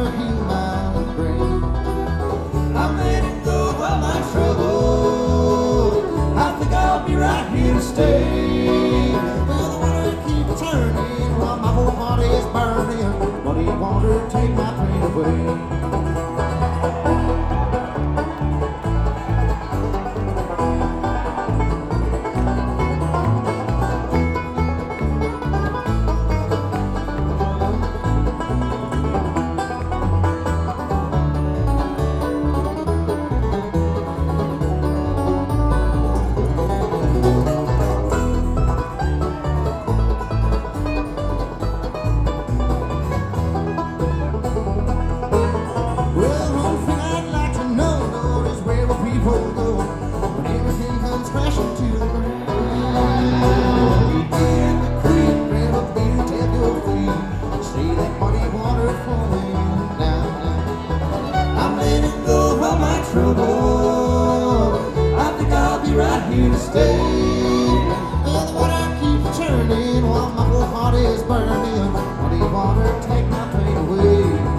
to heal my brain. I'm letting go of all my trouble. I think I'll be right here to stay. Well, the water keeps turning while my whole heart is burning. Muddy water, take my pain away. I think I'll be right here to stay. Well, the water keeps turning while my whole heart is burning. Muddy water, take my pain away.